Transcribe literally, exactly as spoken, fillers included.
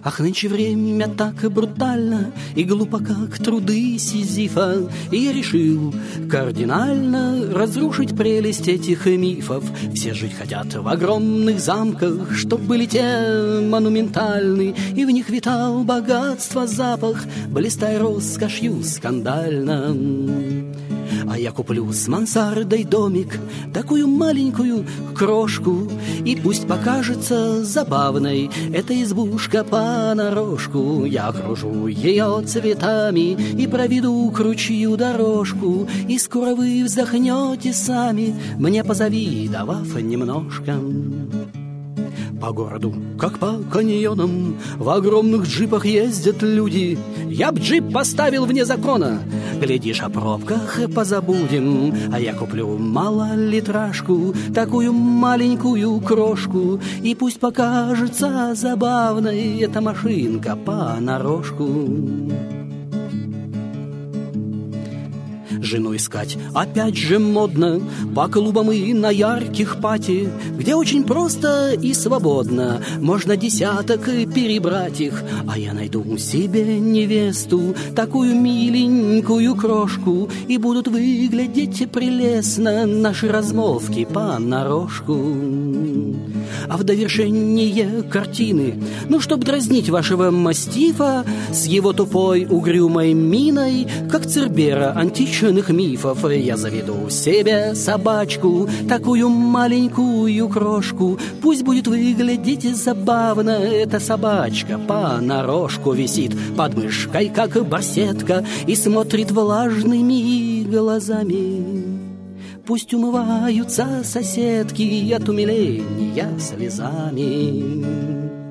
Ах, нынче время так брутально и глупо, как труды Сизифа, и я решил кардинально разрушить прелесть этих мифов. Все жить хотят в огромных замках, чтоб были те монументальны, и в них витал богатство запах, блистая роскошью скандально. А я куплю с мансардой домик, такую маленькую крошку, и пусть покажется забавной эта избушка понарошку. Я окружу ее цветами и проведу к ручью дорожку, и скоро вы вздохнете сами, мне позавидовав немножко. По городу, как по каньонам, в огромных джипах ездят люди. Я б джип поставил вне закона, глядишь, о пробках позабудем. А я куплю малолитражку, такую маленькую крошку, и пусть покажется забавной эта машинка понарошку. Жену искать опять же модно по клубам и на ярких пати, где очень просто и свободно можно десяток перебрать их. А я найду себе невесту, такую миленькую крошку, и будут выглядеть прелестно наши размолвки понарошку. А в довершение картины, ну, чтоб дразнить вашего мастифа с его тупой угрюмой миной, как Цербера античных мифов, я заведу себе собачку, такую маленькую крошку. Пусть будет выглядеть забавно эта собачка, понарошку висит под мышкой, как барсетка, и смотрит влажными глазами. Пусть умываются соседки от умиления слезами.